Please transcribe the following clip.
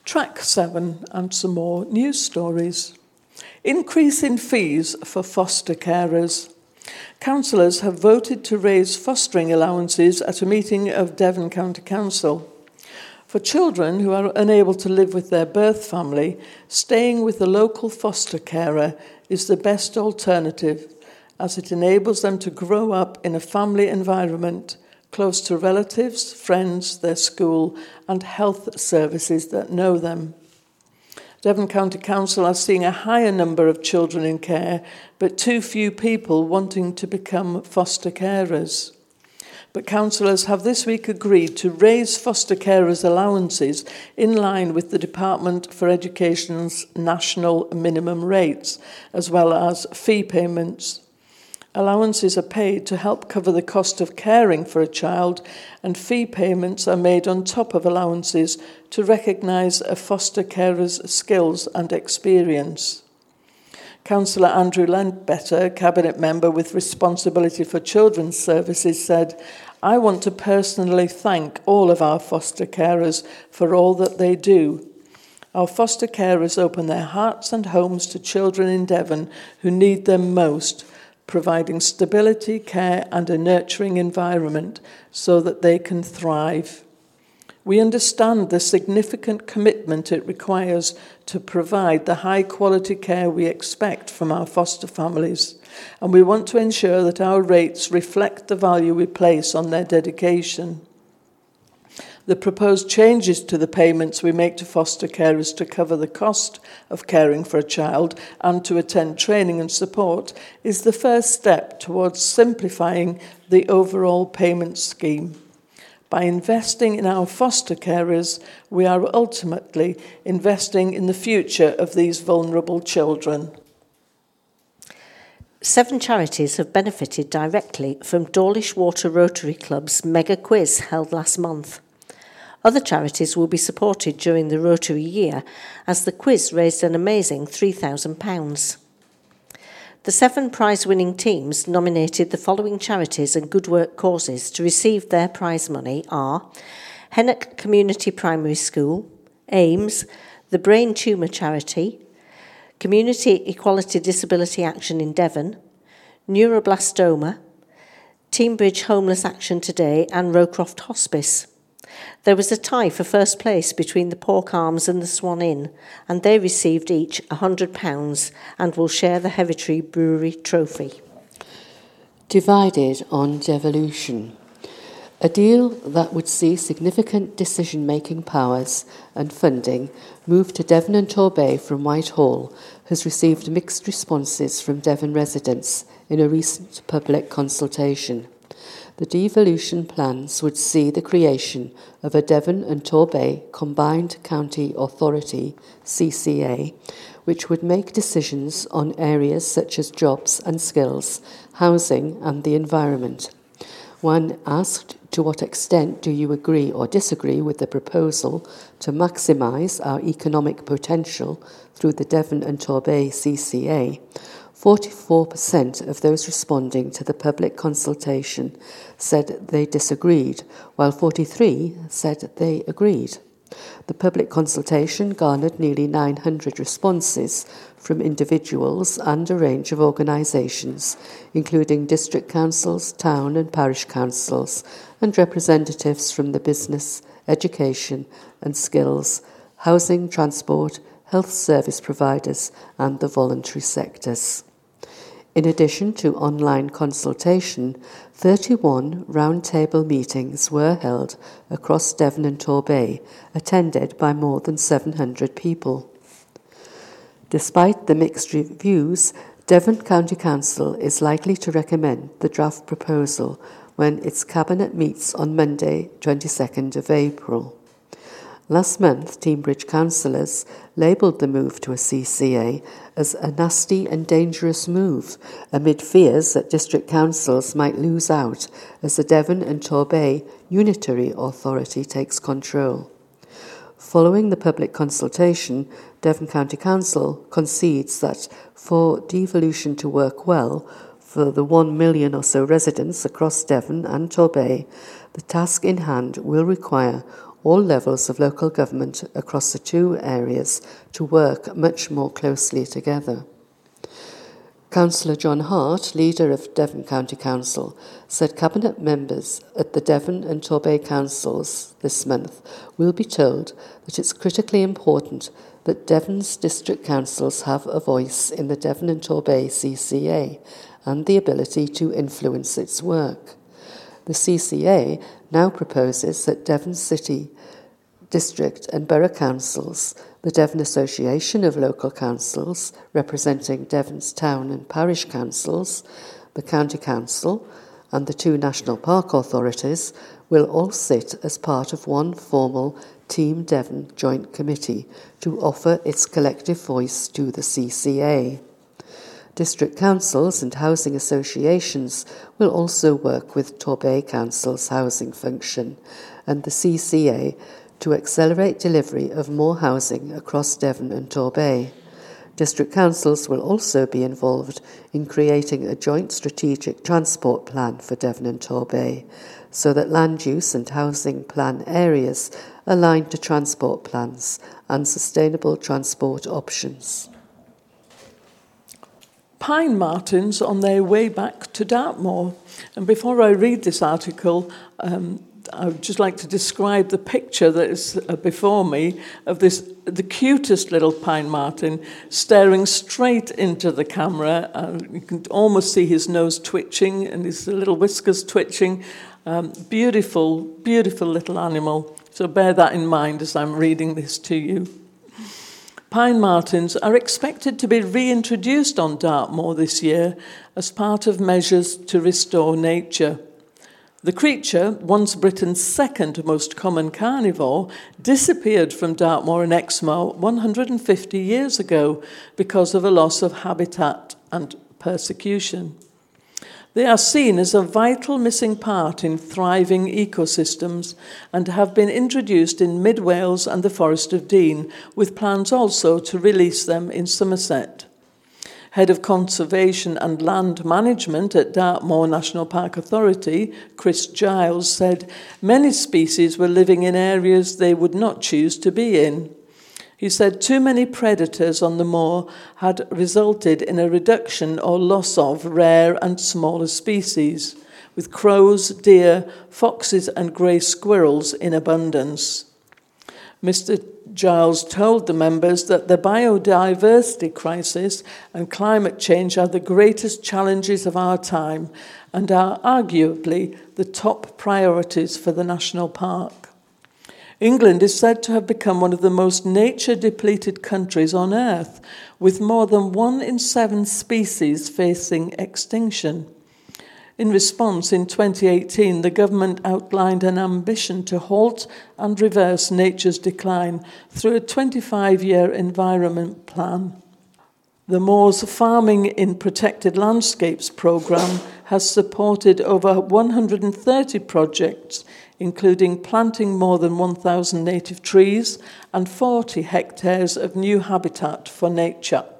Track 7 and some more news stories. Increase in fees for foster carers. Councillors have voted to raise fostering allowances at a meeting of Devon County Council. For children who are unable to live with their birth family, staying with a local foster carer is the best alternative, as it enables them to grow up in a family environment close to relatives, friends, their school, and health services that know them. Devon County Council are seeing a higher number of children in care, but too few people wanting to become foster carers. But councillors have this week agreed to raise foster carers' allowances in line with the Department for Education's national minimum rates, as well as fee payments. Allowances are paid to help cover the cost of caring for a child, and fee payments are made on top of allowances to recognise a foster carer's skills and experience. Councillor Andrew Ledbetter, Cabinet Member with responsibility for children's services, said, "I want to personally thank all of our foster carers for all that they do. Our foster carers open their hearts and homes to children in Devon who need them most, providing stability, care and a nurturing environment so that they can thrive. We understand the significant commitment it requires to provide the high-quality care we expect from our foster families, and we want to ensure that our rates reflect the value we place on their dedication. The proposed changes to the payments we make to foster carers to cover the cost of caring for a child and to attend training and support is the first step towards simplifying the overall payment scheme. By investing in our foster carers, we are ultimately investing in the future of these vulnerable children." 7 charities have benefited directly from Dawlish Water Rotary Club's mega quiz held last month. Other charities will be supported during the Rotary year, as the quiz raised an amazing £3,000. The 7 prize-winning teams nominated the following charities and good work causes to receive their prize money are Hennock Community Primary School, AIMS, the Brain Tumour Charity, Community Equality Disability Action in Devon, Neuroblastoma, Teambridge Homeless Action Today and Rowcroft Hospice. There was a tie for first place between the Pork Arms and the Swan Inn, and they received each £100 and will share the Hereditary Brewery trophy. Divided on devolution. A deal that would see significant decision-making powers and funding moved to Devon and Torbay from Whitehall has received mixed responses from Devon residents in a recent public consultation. The devolution plans would see the creation of a Devon and Torbay Combined County Authority, CCA, which would make decisions on areas such as jobs and skills, housing and the environment. When asked to what extent do you agree or disagree with the proposal to maximise our economic potential through the Devon and Torbay CCA, 44% of those responding to the public consultation said they disagreed, while 43% said they agreed. The public consultation garnered nearly 900 responses from individuals and a range of organisations, including district councils, town and parish councils, and representatives from the business, education and skills, housing, transport, health service providers and the voluntary sectors. In addition to online consultation, 31 roundtable meetings were held across Devon and Torbay, attended by more than 700 people. Despite the mixed reviews, Devon County Council is likely to recommend the draft proposal when its Cabinet meets on Monday, 22nd of April. Last month, Teambridge councillors labelled the move to a CCA as a nasty and dangerous move, amid fears that district councils might lose out as the Devon and Torbay Unitary Authority takes control. Following the public consultation, Devon County Council concedes that for devolution to work well for the 1 million or so residents across Devon and Torbay, the task in hand will require all levels of local government across the two areas to work much more closely together. Councillor John Hart, leader of Devon County Council, said Cabinet members at the Devon and Torbay Councils this month will be told that it's critically important that Devon's district councils have a voice in the Devon and Torbay CCA and the ability to influence its work. The CCA now proposes that Devon City, District and Borough Councils, the Devon Association of Local Councils, representing Devon's town and parish councils, the County Council, and the two National Park Authorities will all sit as part of one formal Team Devon Joint Committee to offer its collective voice to the CCA. District councils and housing associations will also work with Torbay Council's housing function and the CCA to accelerate delivery of more housing across Devon and Torbay. District councils will also be involved in creating a joint strategic transport plan for Devon and Torbay, so that land use and housing plan areas align to transport plans and sustainable transport options. Pine martens on their way back to Dartmoor. And before I read this article, I would just like to describe the picture that is before me of the cutest little pine marten staring straight into the camera. You can almost see his nose twitching and his little whiskers twitching. Beautiful, beautiful little animal. So bear that in mind as I'm reading this to you. Pine martens are expected to be reintroduced on Dartmoor this year as part of measures to restore nature. The creature, once Britain's second most common carnivore, disappeared from Dartmoor and Exmoor 150 years ago because of a loss of habitat and persecution. They are seen as a vital missing part in thriving ecosystems and have been introduced in Mid Wales and the Forest of Dean, with plans also to release them in Somerset. Head of Conservation and Land Management at Dartmoor National Park Authority, Chris Giles, said many species were living in areas they would not choose to be in. He said too many predators on the moor had resulted in a reduction or loss of rare and smaller species, with crows, deer, foxes and grey squirrels in abundance. Mr. Giles told the members that the biodiversity crisis and climate change are the greatest challenges of our time and are arguably the top priorities for the national park. England is said to have become one of the most nature-depleted countries on Earth, with more than 1 in 7 species facing extinction. In response, in 2018, the government outlined an ambition to halt and reverse nature's decline through a 25-year environment plan. The Moors Farming in Protected Landscapes programme has supported over 130 projects, including planting more than 1,000 native trees and 40 hectares of new habitat for nature.